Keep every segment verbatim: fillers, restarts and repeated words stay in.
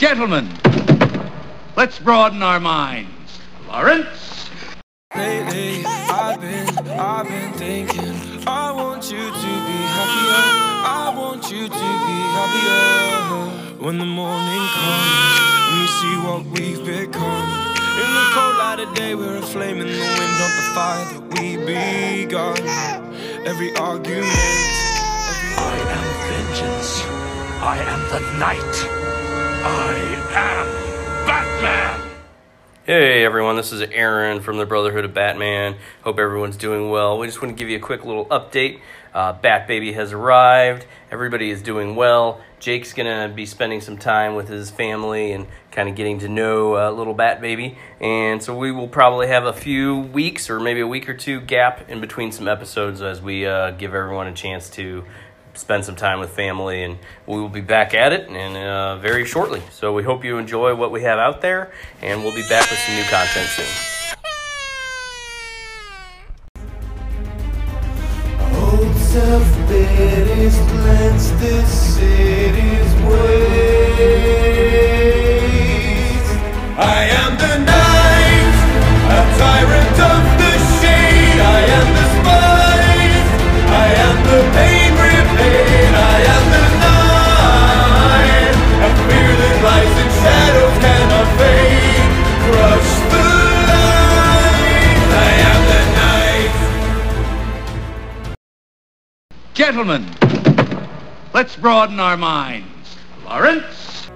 Gentlemen, let's broaden our minds. Lawrence? Lately, I've been, I've been thinking, I want you to be happier, I want you to be happier. When the morning comes, and we see what we've become. In the cold light of day, we're a flame in the wind of the fire that we begun. Every argument, every... I am vengeance. I am the night. I am Batman! Hey everyone, this is Aaron from the Brotherhood of Batman. Hope everyone's doing well. We just want to give you a quick little update. Uh, Bat Baby has arrived. Everybody is doing well. Jake's going to be spending some time with his family and kind of getting to know uh, little Bat Baby. And so we will probably have a few weeks or maybe a week or two gap in between some episodes as we uh, give everyone a chance to spend some time with family, and we will be back at it and uh, very shortly. So we hope you enjoy what we have out there, and we'll be back with some new content soon. Old self-pity's cleansed this city's ways. I am the night, a tyrant of the shade. I am the spice, I am the pain. I am the night, a fear that lies in shadows cannot fade. Crush the light. I am the night. Gentlemen, let's broaden our minds. Lawrence?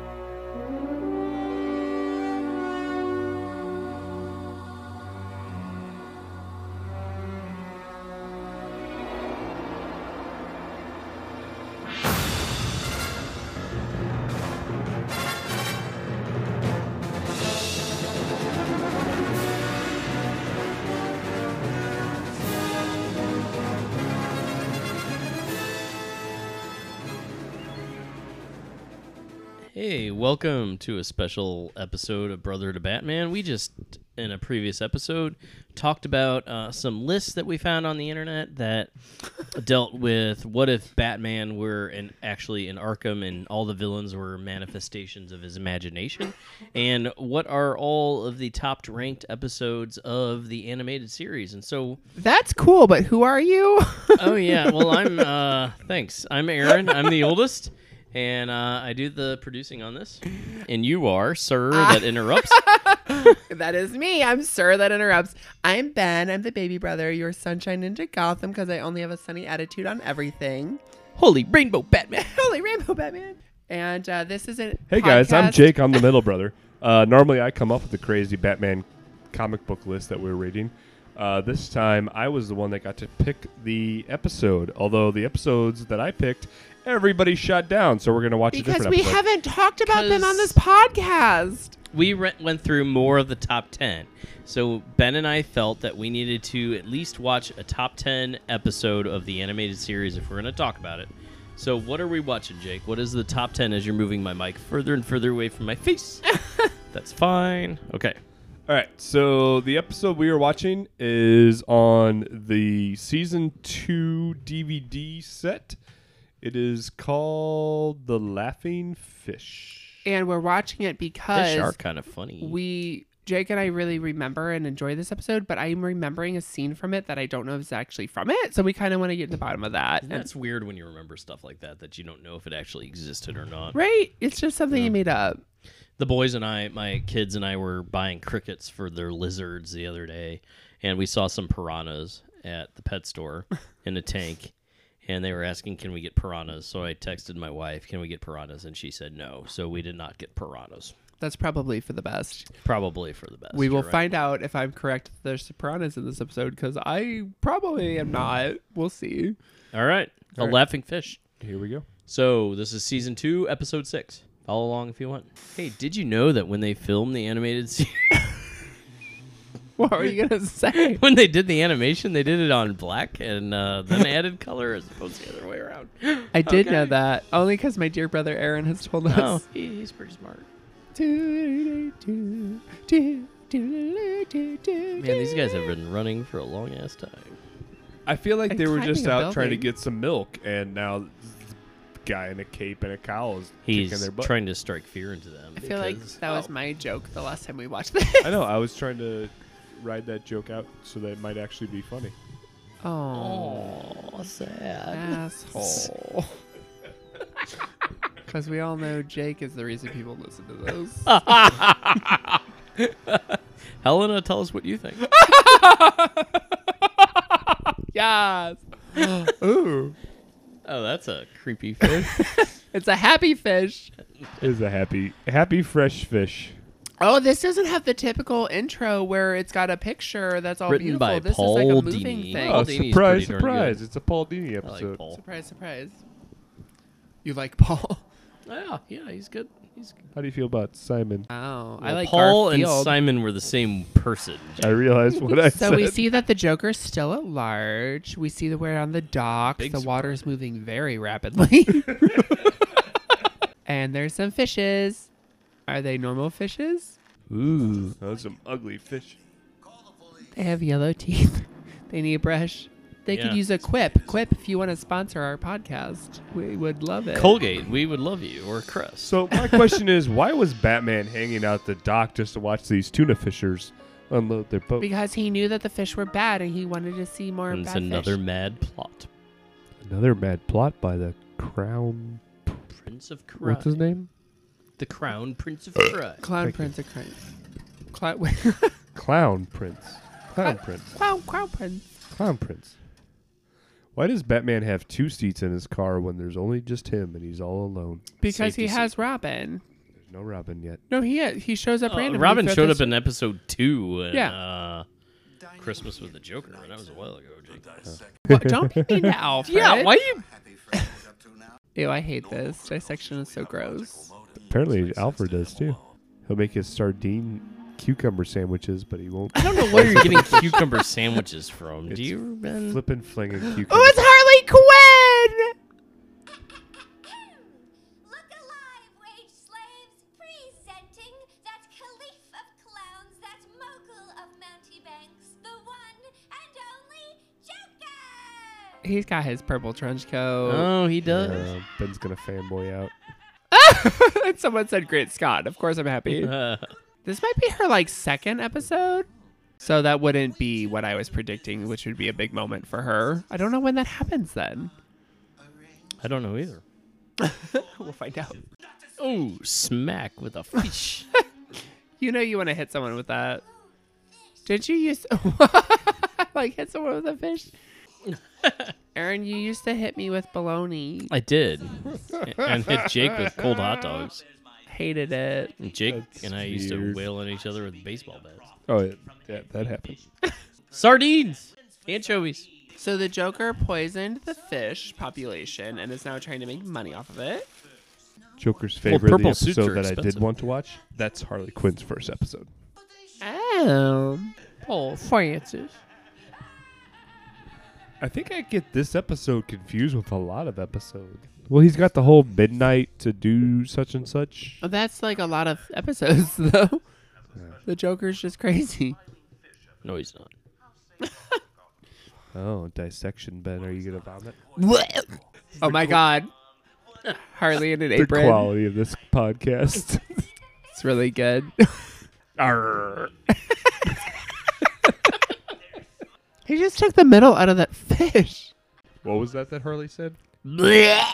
Hey, welcome to a special episode of Brotherhood of Batman. We just, in a previous episode, talked about uh, some lists that we found on the internet that dealt with what if Batman were in, actually in Arkham and all the villains were manifestations of his imagination, and what are all of the top-ranked episodes of the animated series. And so... That's cool, but who are you? Oh, yeah, well, I'm... Uh, thanks. I'm Aaron. I'm the oldest. And uh, I do the producing on this. And you are Sir That Interrupts. That is me. I'm Sir That Interrupts. I'm Ben. I'm the baby brother. Your Sunshine Ninja Gotham because I only have a sunny attitude on everything. Holy Rainbow Batman. Holy Rainbow Batman. And uh, this is a Hey, podcast. guys. I'm Jake. I'm the middle brother. Uh, normally, I come up with the crazy Batman comic book list that we're reading. Uh, this time, I was the one that got to pick the episode. Although the episodes that I picked... everybody shut down, so we're going to watch because a different we episode. haven't talked about them on this podcast. We re- went through more of the top ten. So Ben and I felt that we needed to at least watch a top ten episode of the animated series if we're going to talk about it. So what are we watching, Jake? What is the top ten as you're moving my mic further and further away from my face? That's fine. Okay. All right, so the episode we are watching is on the Season two D V D set. It is called The Laughing Fish. And we're watching it because Fish are kind of funny. we, Jake and I really remember and enjoy this episode, but I'm remembering a scene from it that I don't know if it's actually from it, so we kind of want to get to the bottom of that. And that's weird when you remember stuff like that, that you don't know if it actually existed or not. Right? It's just something Yeah. you made up. The boys and I, my kids and I were buying crickets for their lizards the other day, and we saw some piranhas at the pet store in a tank. And they were asking, can we get piranhas? So I texted my wife, can we get piranhas? And she said no. So we did not get piranhas. That's probably for the best. Probably for the best. We will right. find out if I'm correct if there's piranhas in this episode, because I probably am not. We'll see. All right. A All right. laughing fish. Here we go. So this is season two, episode six. Follow along if you want. Hey, did you know that when they filmed the animated series... What were you going to say? When they did the animation, they did it on black and uh, then added color as opposed to the other way around. I did Okay. know that. Only because my dear brother Aaron has told us. Oh, he, he's pretty smart. Man, Man, these guys have been running for a long ass time. I feel like And they were climbing just a out trying to building. get some milk, and now guy in a cape and a cowl is He's kicking their butt. trying to strike fear into them. I feel like because- that was my joke the last time we watched this. I know. I was trying to ride that joke out so that it might actually be funny. Oh, Oh, sad. asshole. Because we all know Jake is the reason people listen to those. Helena, tell us what you think. Yes. Ooh. Oh, that's a creepy fish. It's a happy fish. It is a happy, happy fresh fish. Oh, this doesn't have the typical intro where it's got a picture that's all Written beautiful. by this Paul is like a moving Dini. thing. Oh, Paul Dini's surprise, pretty darn surprise! good. It's a Paul Dini I episode. like Paul. Surprise, surprise. You like Paul? Yeah, yeah, he's good. He's good. How do you feel about Simon? Oh, I Well, like Paul and Garfield. Simon were the same person. I realized what I So said. we see that the Joker's still at large. We see that we're on the docks. Big the water is moving very rapidly. And there's some fishes. Are they normal fishes? Ooh, those some ugly fish. They have yellow teeth. They need a brush. They could Yeah. use a Quip. Quip, if you want to sponsor our podcast, we would love it. Colgate, we would love you, or Crest. So my question is, why was Batman hanging out the dock just to watch these tuna fishers unload their boat? Because he knew that the fish were bad and he wanted to see more And it's bad another fish. mad plot. Another mad plot by the Crown. Prince of Crime. What's his name? The Crown Prince of Crime. Clown Thank Prince of Crime. Clown, wait. Clown Prince. Clown Prince. Clown, Clown Prince. Clown Prince. Why does Batman have two seats in his car when there's only just him and he's all alone? Because Safety he seat. has Robin. There's no Robin yet. No, he he shows up Uh, randomly. Robin throughout showed this- up in episode two. In, Yeah. Uh, Christmas with the Joker, and that was a while ago, Jake. What, don't be mean to Alfred. Yeah, why you? Ew, I hate this. Dissection is so gross. Apparently Alfred does too. He'll make his sardine cucumber sandwiches, but he won't I don't know where you're getting cucumber sandwiches from. It's Do you, Ben? flippin' flinging cucumber. Oh, it's Harley Quinn! Look alive, wage slaves! Presenting that caliph of clowns, that mogul of Mountebanks, the one and only Joker! He's got his purple trench coat. Oh, he does. Uh, Ben's gonna fanboy out. And someone said Great Scott. Of course I'm happy. Uh, This might be her like second episode. So that wouldn't be what I was predicting, which would be a big moment for her. I don't know when that happens then. I don't know either. We'll find out. Oh, smack with a fish. You know you want to hit someone with that. Did you use like hit someone with a fish? Aaron, you used to hit me with bologna. I did, and hit Jake with cold hot dogs. Hated it. And Jake That's and I used to weird. wail on each other with baseball bats. Oh yeah, yeah that happened. Sardines, anchovies. So the Joker poisoned the fish population and is now trying to make money off of it. Joker's Well, favorite, the purple suits episode are that I did expensive. want to watch. That's Harley Quinn's first episode. Oh, Paul Francis. I think I get this episode confused with a lot of episodes. Well, he's got the whole midnight to do such and such. Oh, that's like a lot of episodes, though. The Joker's just crazy. No, he's not. Oh, dissection, Ben. Are you gonna vomit? Oh my God. Harley in an The apron. quality of this podcast. It's really good. Arr. He just took the middle out of that fish. What was that that Harley said? Yeah,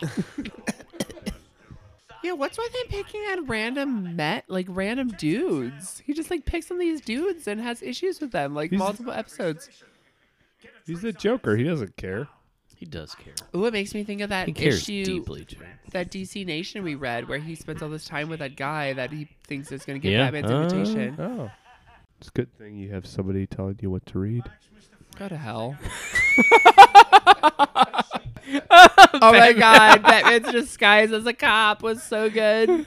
what's with him picking at random met like random dudes? He just like picks on these dudes and has issues with them, like He's- multiple episodes. He's the Joker. He doesn't care. He does care. Ooh, it makes me think of that He cares issue, deeply too. that D C Nation we read, where he spends all this time with that guy that he thinks is going to get Yeah. Batman's Uh, invitation. Oh, it's a good thing you have somebody telling you what to read. Go to hell. Oh my God, Batman's disguise as a cop was so good.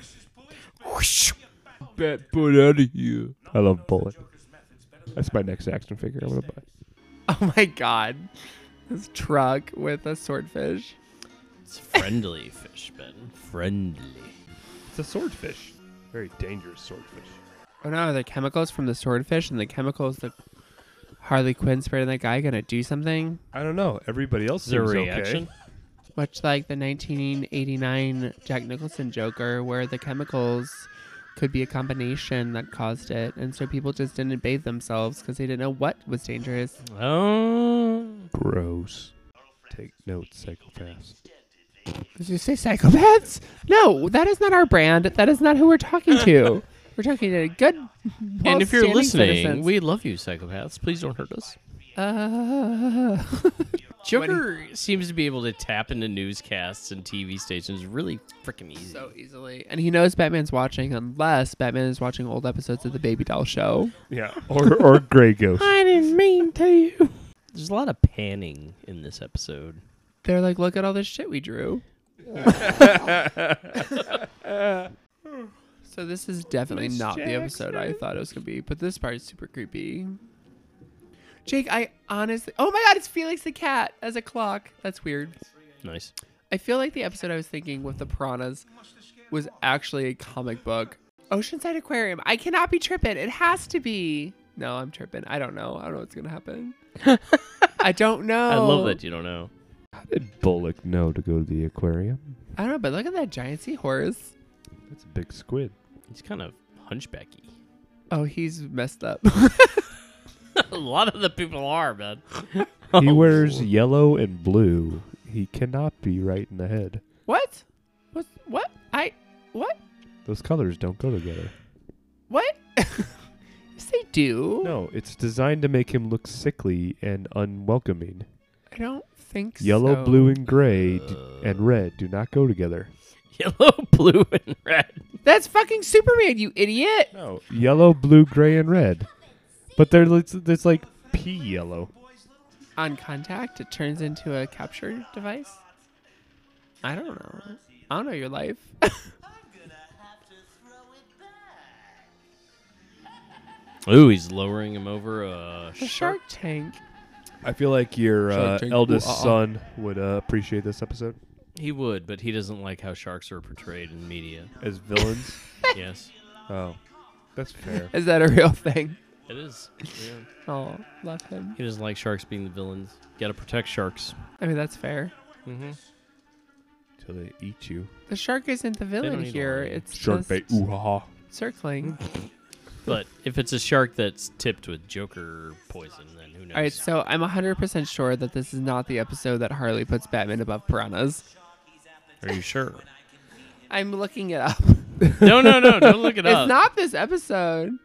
Bat Bullet out of here. I love Bullet. That's my next action figure I'm gonna buy. Oh my God, this truck with a swordfish. It's friendly fish, Ben. Friendly. It's a swordfish. Very dangerous swordfish. Oh no, are the chemicals from the swordfish and the chemicals that Harley Quinn sprayed on that guy gonna do something? I don't know. Everybody else Is there a seems reaction? okay. Much like the nineteen eighty-nine Jack Nicholson Joker, where the chemicals could be a combination that caused it. And so people just didn't bathe themselves because they didn't know what was dangerous. Oh. Gross. Take notes, psychopaths. Did you say psychopaths? No, that is not our brand. That is not who we're talking to. We're talking to good. And if you're well-standing listening, citizens. we love you, psychopaths. Please don't hurt us. Uh, Joker seems to be able to tap into newscasts and T V stations really freaking easy. so easily, and he knows Batman's watching, unless Batman is watching old episodes of the Baby Doll Show. Yeah. Or or Grey Ghost. I didn't mean to you. There's a lot of panning in this episode. They're like, look at all this shit we drew. So this is definitely Miss not the episode I thought it was gonna be, but this part is super creepy. Jake, I honestly, oh my god, it's Felix the cat as a clock. That's weird. Nice. I feel like the episode I was thinking with the piranhas was actually a comic book. Oceanside Aquarium. I cannot be tripping. It has to be. No, I'm tripping. I don't know. I don't know what's gonna happen. I don't know. I love that you don't know. How did Bullock know to go to the aquarium? I don't know, but look at that giant seahorse. That's a big squid. He's kind of hunchbacky. Oh, he's messed up. A lot of the people are, man. He wears yellow and blue. He cannot be right in the head. What? What? What? I. What? Those colors don't go together. What? Yes, they do. No, it's designed to make him look sickly and unwelcoming. I don't think Yellow, so. blue, and gray d- and red do not go together. Yellow, blue, and red. That's fucking Superman, you idiot. No, yellow, blue, gray, and red. But they're it's, it's like pea yellow. On contact, it turns into a capture device. I don't know. I don't know your life. Ooh, he's lowering him over a The Shark Tank. I feel like your uh, Shark Tank. eldest Ooh, uh-uh. son would uh, appreciate this episode He would, but he doesn't like how sharks are portrayed in media. as villains. Yes, Oh, that's fair. Is that a real thing? it is. Yeah. Oh, love him. He doesn't like sharks being the villains. Got to protect sharks. I mean, that's fair. Mm-hmm. Till they eat you. The shark isn't the villain don't need here. lying. It's Shark just bait. Ooh ha ha. circling. But if it's a shark that's tipped with Joker poison, then who knows? All right, so I'm one hundred percent sure that this is not the episode that Harley puts Batman above piranhas. Are you sure? I'm looking it up. no, no, no. Don't look it It's up. not this episode.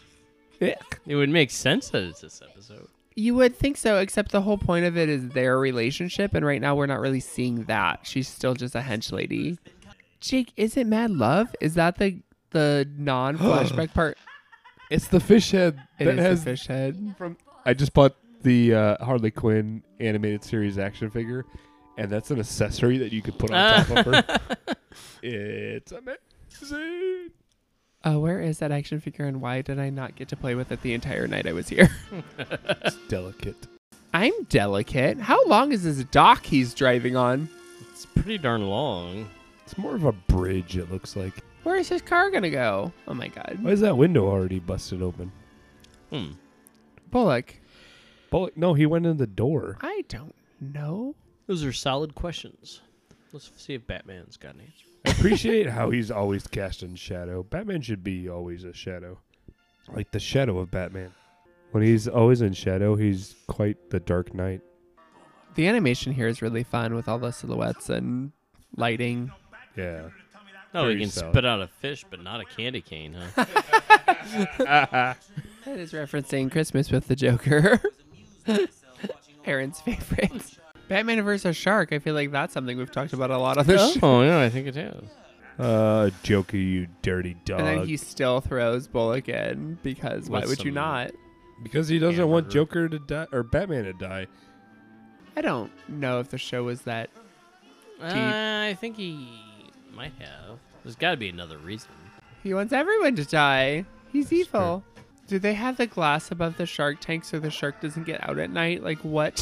It would make sense that it's this episode. You would think so, except the whole point of it is their relationship, and right now we're not really seeing that. She's still just a hench lady. Jake, is it Mad Love? Is that the the non-flashback part? It's the fish head It that is has. the fish head. I just bought the uh, Harley Quinn animated series action figure, and that's an accessory that you could put on top of her. It's amazing. Uh, where is that action figure, and why did I not get to play with it the entire night I was here? It's delicate. I'm delicate. How long is this dock he's driving on? It's pretty darn long. It's more of a bridge, it looks like. Where is his car gonna go? Oh my god. Why is that window already busted open? Hmm. Bullock. Bullock, no, he went in the door. I don't know. Those are solid questions. Let's see if Batman's got an answer. I appreciate how he's always cast in shadow. Batman should be always a shadow. Like the shadow of Batman. When he's always in shadow, he's quite the Dark Knight. The animation here is really fun with all the silhouettes and lighting. Yeah. Oh, Very he can solid. spit out a fish, but not a candy cane, huh? That is referencing Christmas with the Joker. Aaron's favorite. Batman versus Shark. I feel like that's something we've talked about a lot on the show. Oh, yeah, I think it is. Uh, Joker, you dirty dog. And then he still throws Bullock in because why With would you some- not? because he doesn't want Hamburger. Joker to die or Batman to die. I don't know if the show was that. Uh, I think he might have. There's got to be another reason. He wants everyone to die. He's That's evil. Do they have the glass above the shark tank so the shark doesn't get out at night? Like what?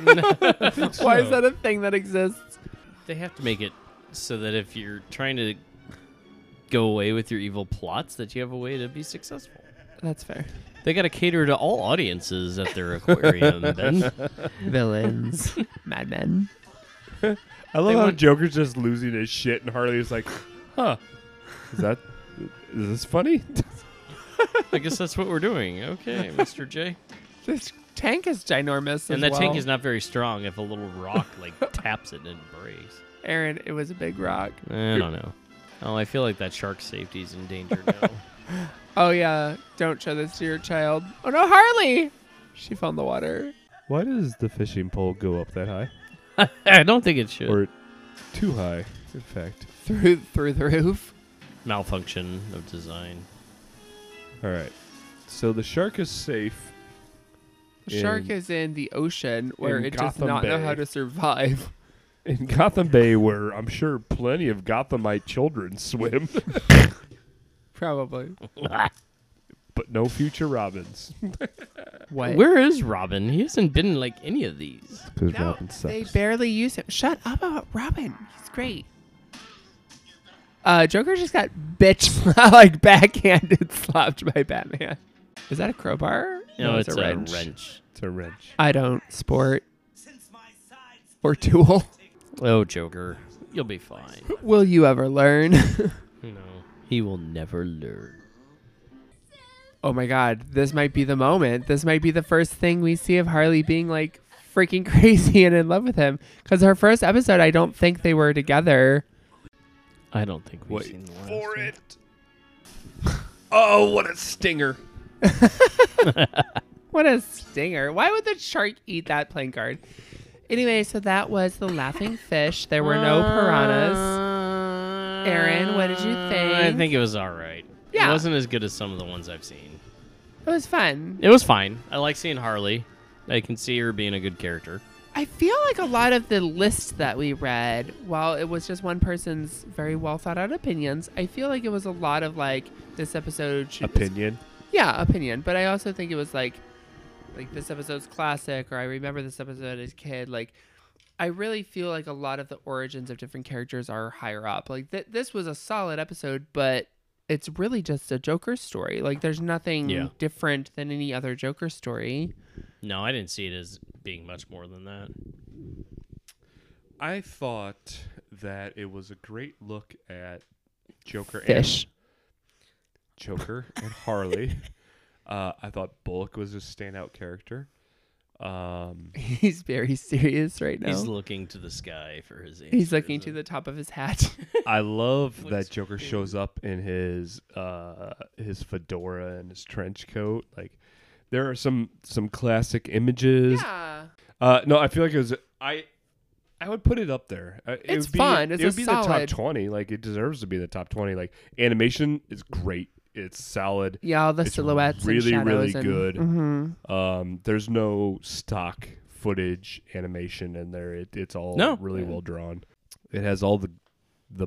Why is that a thing that exists? They have to make it so that if you're trying to go away with your evil plots, that you have a way to be successful. That's fair. They got to cater to all audiences at their aquarium, Ben. Villains. Madmen. I love They how want- Joker's just losing his shit, and Harley's like, "Huh? Is that is this funny?" I guess that's what we're doing. Okay, Mister J. This tank is ginormous. And as that tank well. is not very strong. If a little rock like taps it and it breaks. Aaron, it was a big rock. I don't know. Oh, I feel like that shark safety is in danger now. Oh, yeah. Don't show this to your child. Oh, no, Harley! She fell in the water. Why does the fishing pole go up that high, I don't think it should. or too high? In fact. Through through the roof. Malfunction of design. All right. So the shark is safe. The shark in- is in the ocean where in it does Gotham not know Bay. how to survive. in Gotham Bay, where I'm sure plenty of Gothamite children swim, Probably. but no future Robins. What? Where is Robin? He hasn't been in like any of these. Because No, Robin sucks. they barely use him. Shut up about Robin. He's great. Uh, Joker just got bitch like backhanded slapped by Batman. Is that a crowbar? No, it's, a wrench. wrench. It's a wrench. I don't sport or tool. Oh, Joker. You'll be fine. Will you ever learn? No. He will never learn. Oh my god, this might be the moment. This might be the first thing we see of Harley being like freaking crazy and in love with him. Because her first episode, I don't think they were together. I don't think we've Wait seen the last for one. it. Oh, what a stinger. What a stinger. Why would the shark eat that playing card? Anyway, so that was The Laughing Fish. There were no piranhas. Aaron, what did you think? I think it was all right. Yeah. It wasn't as good as some of the ones I've seen. It was fun. It was fine. I like seeing Harley. I can see her being a good character. I feel like a lot of the list that we read, while it was just one person's very well thought out opinions, I feel like it was a lot of like this episode should Opinion. Yeah, opinion. But I also think it was like like this episode's classic, or I remember this episode as a kid. Like I really feel like a lot of the origins of different characters are higher up. Like th- this was a solid episode, but it's really just a Joker story. Like there's nothing Yeah. different than any other Joker story. No, I didn't see it as being much more than that. I thought that it was a great look at Joker Fish. and Joker and Harley. Uh, I thought Bullock was a standout character. Um, He's very serious right now. He's He's, looking to the sky for his answers. looking to the top of his hat. I love Looks that Joker shows up in his uh, his fedora and his trench coat. Like there are some some classic images. yeah. Uh, no, I feel like it was I. I would put it up there. Uh, it It's would be, fun. It's it a would be the top solid- twenty. Like it deserves to be the top twenty. Like animation is great. It's solid. Yeah, all the It's silhouettes really, and really shadows. good. And, mhm. Um, there's no stock footage animation in there. It, it's all No. really well drawn. It has all the the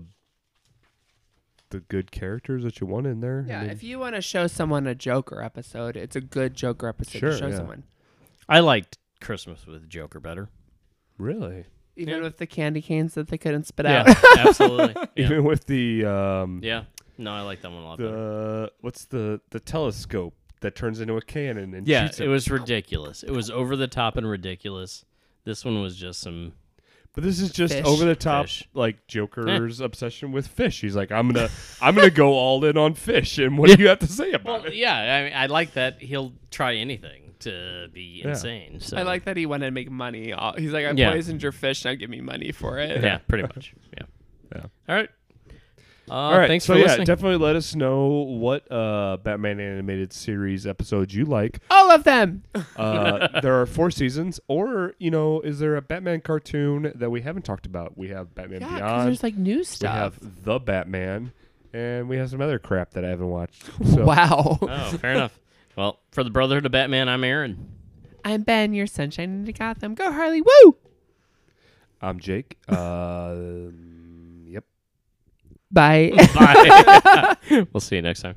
the good characters that you want in there. Yeah, I mean, if you want to show someone a Joker episode, it's a good Joker episode Sure, to show yeah. someone. I liked Christmas with Joker better. really, Even Yeah. with the candy canes that they couldn't spit Yeah, out. absolutely. Yeah. even with the um yeah. No, I like that one a lot better. the what's the the telescope that turns into a cannon and Yeah, shoots it him. was ridiculous. It was over the top and ridiculous. This one was just some. But this is just Fish. over the top, Fish. like Joker's obsession with fish. He's like, I'm gonna, I'm gonna go all in on fish. And what do you have to say about Well, it? yeah, I mean, I like that he'll try anything to be Yeah. insane. So. I like that he wanted to make money. Uh, He's like, I Yeah. poisoned your fish, now give me money for it. Yeah, pretty much. Yeah. Yeah. All right. Uh, All right, Thanks so for yeah, listening. definitely let us know what uh, Batman animated series episodes you like. All of them. Uh, there are four seasons, or you know, is there a Batman cartoon that we haven't talked about? We have Batman Yeah, because Beyond, there's like new we stuff. have The Batman, and we have some other crap that I haven't watched. So, Wow. Oh, fair enough. Well, for the Brotherhood of Batman, I'm Aaron. I'm Ben, your sunshine into Gotham. Go Harley, woo! I'm Jake. Uh, yep. Bye. Bye. We'll see you next time.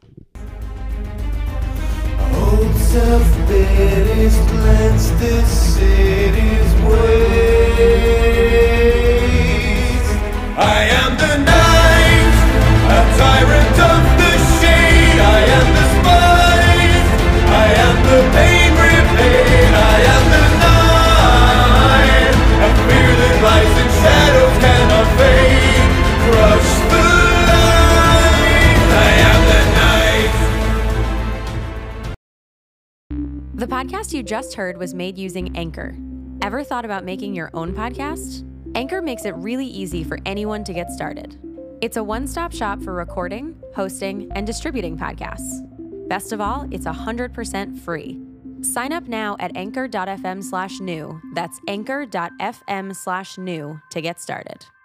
Old self-pity's cleansed this city's ways. I am the night, a tyrant of the shade. I am the spite, I am the pain repaid. I am the night, a fear that lies in podcast you just heard was made using Anchor. Ever thought about making your own podcast? Anchor makes it really easy for anyone to get started. It's a one-stop shop for recording, hosting, and distributing podcasts. Best of all, it's one hundred percent free. Sign up now at anchor.fm slash new. That's anchor.fm slash new to get started.